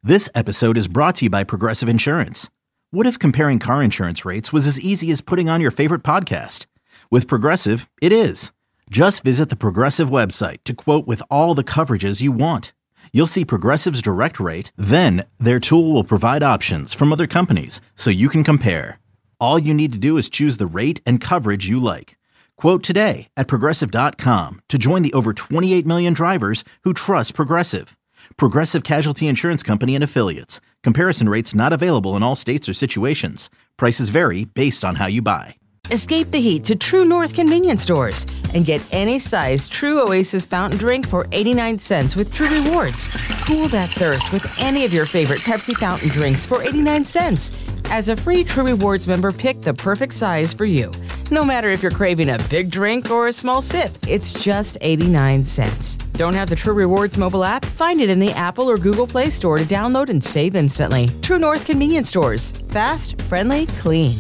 This episode is brought to you by Progressive Insurance. What if comparing car insurance rates was as easy as putting on your favorite podcast? With Progressive, it is. Just visit the Progressive website to quote with all the coverages you want. You'll see Progressive's direct rate, then their tool will provide options from other companies so you can compare. All you need to do is choose the rate and coverage you like. Quote today at Progressive.com to join the over 28 million drivers who trust Progressive. Progressive Casualty Insurance Company and Affiliates. Comparison rates not available in all states or situations. Prices vary based on how you buy. Escape the heat to True North convenience stores and get any size True Oasis fountain drink for 89 cents with True Rewards. Cool that thirst with any of your favorite Pepsi fountain drinks for 89 cents. As a free True Rewards member, pick the perfect size for you. No matter if you're craving a big drink or a small sip, it's just 89 cents. Don't have the True Rewards mobile app? Find it in the Apple or Google Play Store to download and save instantly. True North convenience stores. Fast, friendly, clean.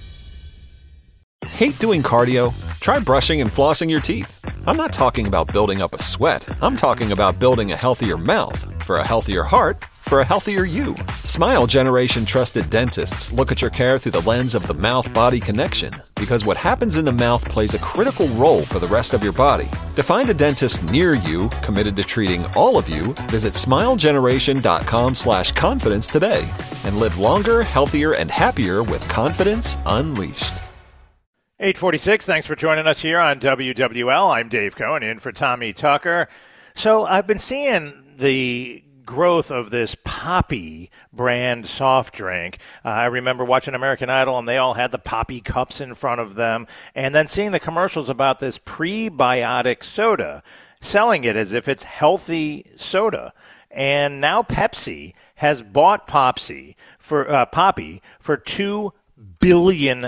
Hate doing cardio? Try brushing and flossing your teeth. I'm not talking about building up a sweat. I'm talking about building a healthier mouth for a healthier heart for a healthier you. Smile Generation trusted dentists look at your care through the lens of the mouth-body connection because what happens in the mouth plays a critical role for the rest of your body. To find a dentist near you committed to treating all of you, visit smilegeneration.com/confidence today and live longer, healthier, and happier with confidence unleashed. 8:46, thanks for joining us here on WWL. I'm Dave Cohen, in for Tommy Tucker. So I've been seeing the growth of this Poppi brand soft drink. I remember watching American Idol, and they all had the Poppi cups in front of them, and then seeing the commercials about this prebiotic soda, selling it as if it's healthy soda. And now Pepsi has bought Poppi for $2 billion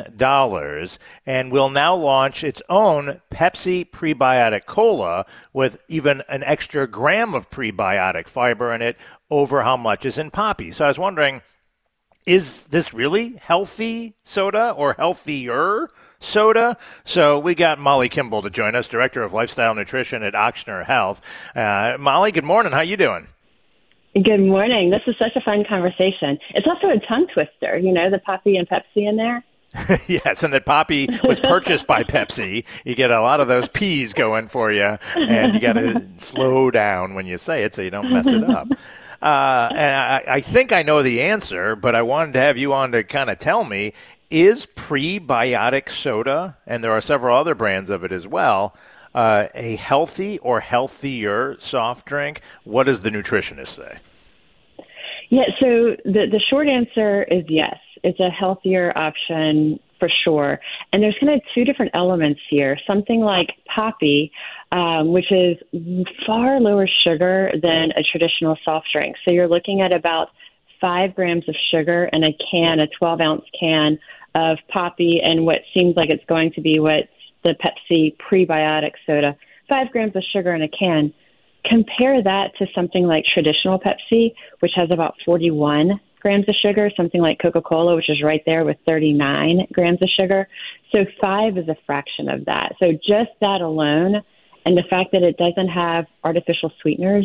and will now launch its own Pepsi Prebiotic Cola with even an extra gram of prebiotic fiber in it over how much is in Poppi. So I was wondering, is this really healthy soda or healthier soda? So we got Molly Kimball to join us, Director of Lifestyle Nutrition at Ochsner Health. Molly, good morning. How you doing? Good morning. This is such a fun conversation. It's also a tongue twister, the Poppi and Pepsi in there. Yes, and that Poppi was purchased by Pepsi. You get a lot of those P's going for you, and you got to slow down when you say it so you don't mess it up. And I think I know the answer, but I wanted to have you on to kind of tell me, is prebiotic soda, and there are several other brands of it as well, a healthy or healthier soft drink? What does the nutritionist say? Yeah, so the short answer is yes. It's a healthier option for sure. And there's kind of two different elements here. Something like Poppi, which is far lower sugar than a traditional soft drink. So you're looking at about 5 grams of sugar in a 12-ounce can of Poppi, and what seems like it's going to be what the Pepsi prebiotic soda, 5 grams of sugar in a can. Compare that to something like traditional Pepsi, which has about 41 grams of sugar, something like Coca-Cola, which is right there with 39 grams of sugar. So 5 is a fraction of that. So just that alone, and the fact that it doesn't have artificial sweeteners,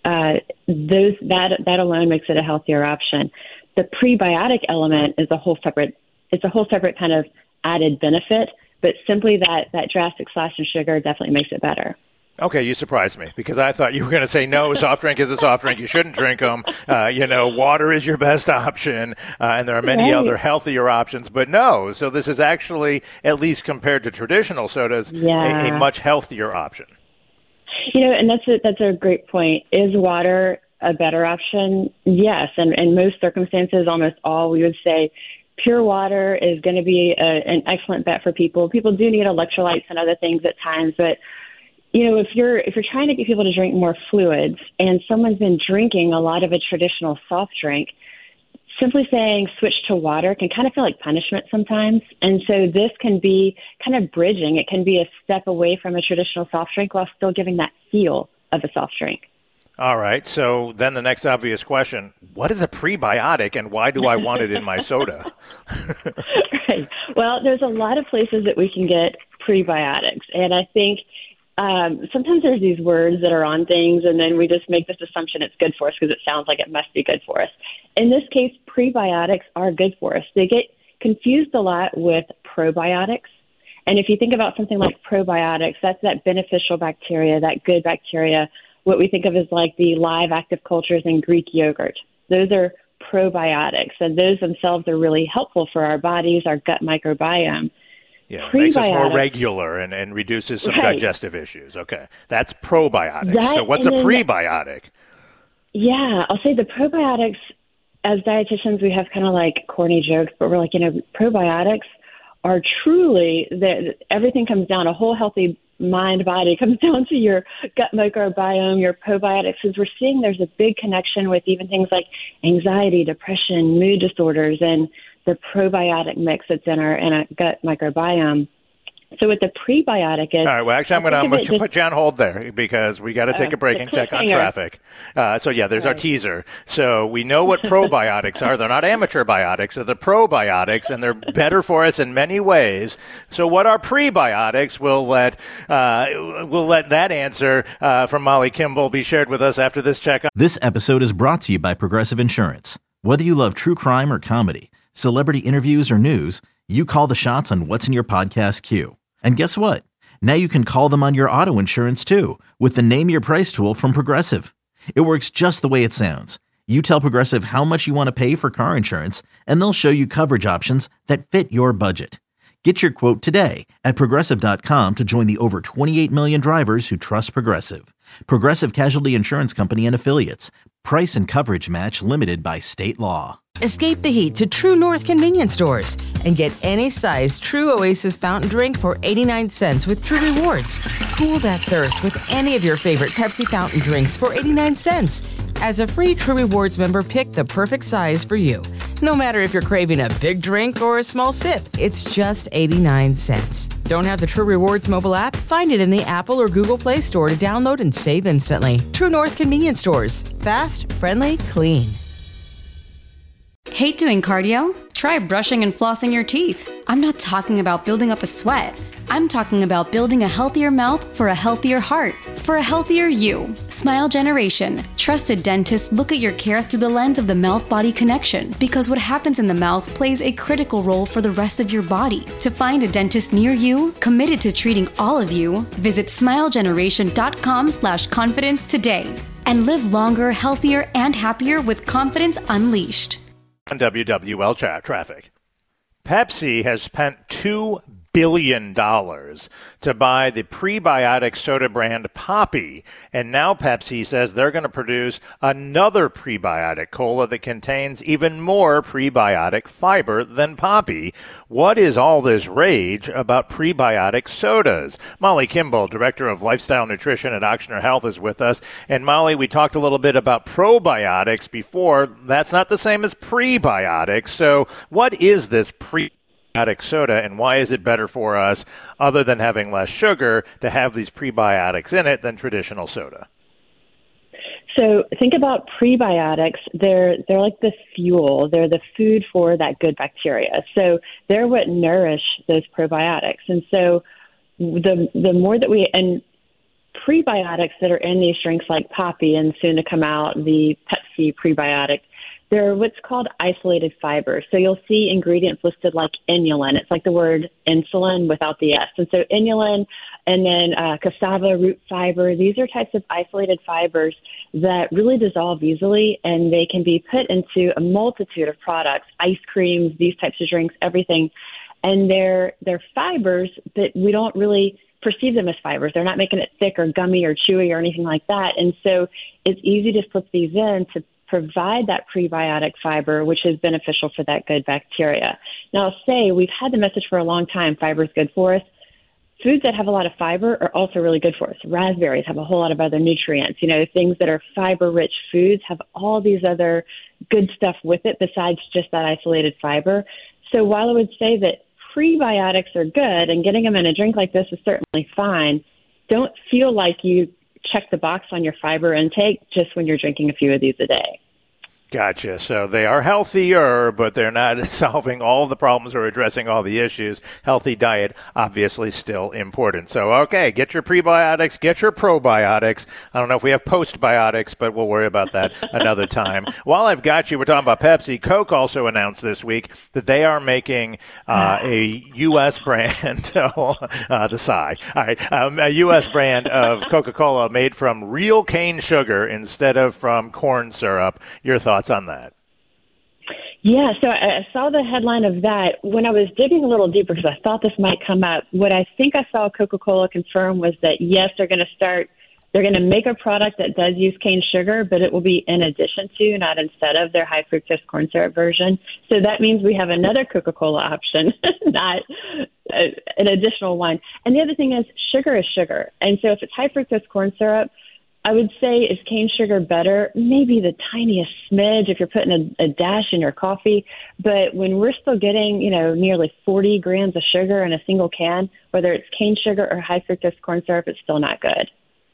that alone makes it a healthier option. The prebiotic element is a whole separate kind of added benefit. But simply that drastic slash in sugar definitely makes it better. Okay, you surprised me because I thought you were going to say, no, soft drink is a soft drink. You shouldn't drink them. Water is your best option, and there are many other healthier options. But no, so this is actually, at least compared to traditional sodas, a much healthier option. And that's a great point. Is water a better option? Yes, and in most circumstances, almost all, we would say pure water is going to be an excellent bet for people. People do need electrolytes and other things at times, but if you're trying to get people to drink more fluids and someone's been drinking a lot of a traditional soft drink, simply saying switch to water can kind of feel like punishment sometimes. And so this can be kind of bridging. It can be a step away from a traditional soft drink while still giving that feel of a soft drink. All right. So then the next obvious question, what is a prebiotic and why do I want it in my soda? Right. Well, there's a lot of places that we can get prebiotics. And I think sometimes there's these words that are on things, and then we just make this assumption it's good for us because it sounds like it must be good for us. In this case, prebiotics are good for us. They get confused a lot with probiotics. And if you think about something like probiotics, that's that beneficial bacteria, that good bacteria, what we think of as like the live active cultures in Greek yogurt. Those are probiotics, and those themselves are really helpful for our bodies, our gut microbiome. Yeah, it makes us more regular and reduces some digestive issues. Okay, that's probiotics. So what's a prebiotic? Yeah, I'll say the probiotics, as dietitians, we have kind of like corny jokes, but we're like, probiotics are truly, everything comes down, a whole healthy mind, body comes down to your gut microbiome, your probiotics, because we're seeing there's a big connection with even things like anxiety, depression, mood disorders, and the probiotic mix that's in our gut microbiome. So what the prebiotic is... All right, well, actually, I'm going to put you on hold there because we got to take a break and check on traffic. There's our teaser. So we know what probiotics are. They're not amateur biotics. They're the probiotics, and they're better for us in many ways. So what are prebiotics? We'll let that answer from Molly Kimball be shared with us after this check. This episode is brought to you by Progressive Insurance. Whether you love true crime or comedy, celebrity interviews or news, you call the shots on what's in your podcast queue. And guess what? Now you can call them on your auto insurance too with the Name Your Price tool from Progressive. It works just the way it sounds. You tell Progressive how much you want to pay for car insurance, and they'll show you coverage options that fit your budget. Get your quote today at Progressive.com to join the over 28 million drivers who trust Progressive. Progressive Casualty Insurance Company and Affiliates. Price and coverage match limited by state law. Escape the heat to True North convenience stores and get any size True Oasis fountain drink for 89 cents with True Rewards. Cool that thirst with any of your favorite Pepsi fountain drinks for 89 cents. As a free True Rewards member, pick the perfect size for you. No matter if you're craving a big drink or a small sip, it's just 89 cents. Don't have the True Rewards mobile app? Find it in the Apple or Google Play Store to download and save instantly. True North convenience stores. Fast, friendly, clean. Hate doing cardio? Try brushing and flossing your teeth. I'm not talking about building up a sweat. I'm talking about building a healthier mouth for a healthier heart, for a healthier you. Smile Generation. Trusted dentists look at your care through the lens of the mouth-body connection because what happens in the mouth plays a critical role for the rest of your body. To find a dentist near you, committed to treating all of you, visit smilegeneration.com/confidence today and live longer, healthier, and happier with confidence unleashed. On WWL traffic. Pepsi has spent $2 billion to buy the prebiotic soda brand Poppi, and now Pepsi says they're going to produce another prebiotic cola that contains even more prebiotic fiber than Poppi. What is all this rage about prebiotic sodas? Molly Kimball, Director of Lifestyle Nutrition at Ochsner Health, is with us. And Molly, we talked a little bit about probiotics before. That's not the same as prebiotics. So what is this prebiotic soda, and why is it better for us, other than having less sugar, to have these prebiotics in it than traditional soda? So think about prebiotics. They're like the fuel. They're the food for that good bacteria. So they're what nourish those probiotics. And so the more that and prebiotics that are in these drinks like Poppi and soon to come out, the Pepsi prebiotic, they're what's called isolated fibers. So you'll see ingredients listed like inulin. It's like the word insulin without the S. And so inulin and then cassava root fiber, these are types of isolated fibers that really dissolve easily, and they can be put into a multitude of products, ice creams, these types of drinks, everything. And they're fibers that we don't really perceive them as fibers. They're not making it thick or gummy or chewy or anything like that. And so it's easy to slip these in to provide that prebiotic fiber, which is beneficial for that good bacteria. Now, I'll say we've had the message for a long time, fiber is good for us. Foods that have a lot of fiber are also really good for us. Raspberries have a whole lot of other nutrients. Things that are fiber-rich foods have all these other good stuff with it besides just that isolated fiber. So while I would say that prebiotics are good and getting them in a drink like this is certainly fine, don't feel like you check the box on your fiber intake just when you're drinking a few of these a day. Gotcha. So they are healthier, but they're not solving all the problems or addressing all the issues. Healthy diet, obviously, still important. So, okay, get your prebiotics, get your probiotics. I don't know if we have postbiotics, but we'll worry about that another time. While I've got you, we're talking about Pepsi. Coke also announced this week that they are making a U.S. brand, the sigh. All right, a U.S. brand of Coca-Cola made from real cane sugar instead of from corn syrup. Your thoughts on that? Yeah, so I saw the headline of that. When I was digging a little deeper, because I thought this might come up, what I think I saw Coca-Cola confirm was that, yes, they're going to make a product that does use cane sugar, but it will be in addition to, not instead of, their high fructose corn syrup version. So that means we have another Coca-Cola option, not an additional one. And the other thing is sugar is sugar. And so if it's high fructose corn syrup, I would say, is cane sugar better? Maybe the tiniest smidge if you're putting a dash in your coffee. But when we're still getting, nearly 40 grams of sugar in a single can, whether it's cane sugar or high fructose corn syrup, it's still not good.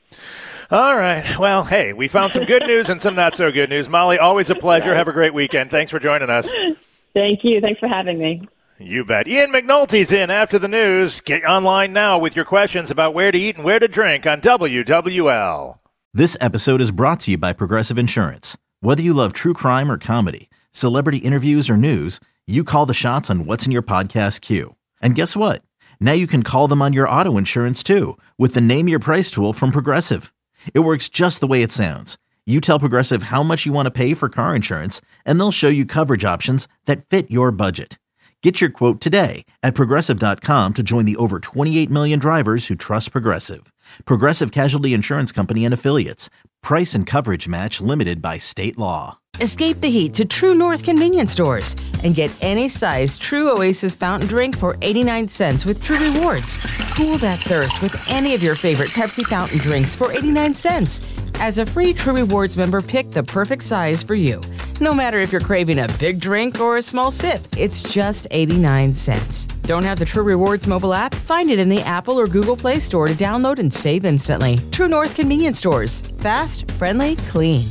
All right. Well, hey, we found some good news and some not so good news. Molly, always a pleasure. Have a great weekend. Thanks for joining us. Thank you. Thanks for having me. You bet. Ian McNulty's in after the news. Get online now with your questions about where to eat and where to drink on WWL. This episode is brought to you by Progressive Insurance. Whether you love true crime or comedy, celebrity interviews or news, you call the shots on what's in your podcast queue. And guess what? Now you can call them on your auto insurance too with the Name Your Price tool from Progressive. It works just the way it sounds. You tell Progressive how much you want to pay for car insurance, and they'll show you coverage options that fit your budget. Get your quote today at Progressive.com to join the over 28 million drivers who trust Progressive. Progressive Casualty Insurance Company and Affiliates. Price and coverage match limited by state law. Escape the heat to True North convenience stores and get any size True Oasis fountain drink for 89 cents with True Rewards. Cool that thirst with any of your favorite Pepsi fountain drinks for 89 cents. As a free True Rewards member, pick the perfect size for you. No matter if you're craving a big drink or a small sip, it's just 89 cents. Don't have the True Rewards mobile app? Find it in the Apple or Google Play Store to download and save instantly. True North convenience stores. Fast, friendly, clean.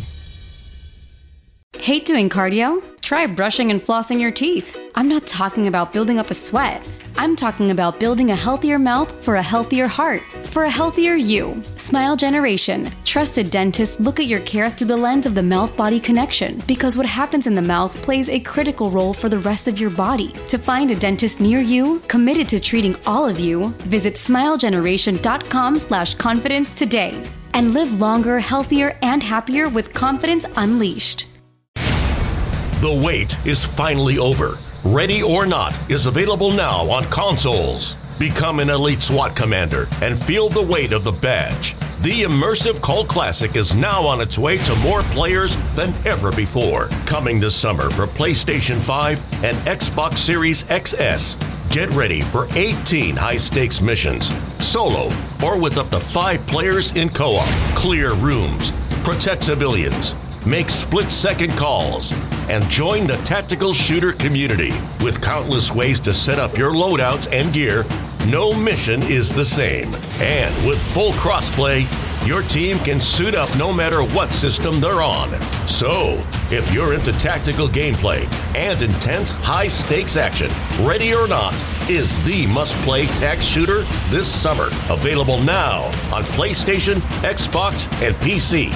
Hate doing cardio? Try brushing and flossing your teeth. I'm not talking about building up a sweat. I'm talking about building a healthier mouth for a healthier heart, for a healthier you. Smile Generation. Trusted dentists look at your care through the lens of the mouth-body connection, because what happens in the mouth plays a critical role for the rest of your body. To find a dentist near you, committed to treating all of you, visit smilegeneration.com/confidence today and live longer, healthier, and happier with confidence unleashed. The wait is finally over. Ready or Not is available now on consoles. Become an elite SWAT commander and feel the weight of the badge. The immersive Cult Classic is now on its way to more players than ever before. Coming this summer for PlayStation 5 and Xbox Series XS. Get ready for 18 high-stakes missions, solo or with up to 5 players in co-op. Clear rooms, protect civilians, make split-second calls, and join the tactical shooter community. With countless ways to set up your loadouts and gear, no mission is the same. And with full crossplay, your team can suit up no matter what system they're on. So, if you're into tactical gameplay and intense high-stakes action, Ready or Not is the must-play tac shooter this summer. Available now on PlayStation, Xbox, and PC.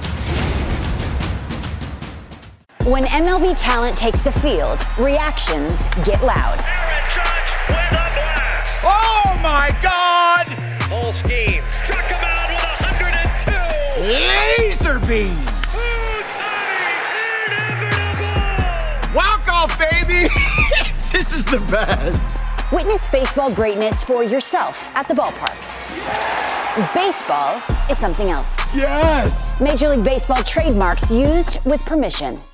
When MLB talent takes the field, reactions get loud. Aaron Judge with a blast. Oh my God! Full scheme. Struck him out with 102. Laser beam. Inevitable. Walk off, baby. This is the best. Witness baseball greatness for yourself at the ballpark. Baseball is something else. Yes. Major League Baseball trademarks used with permission.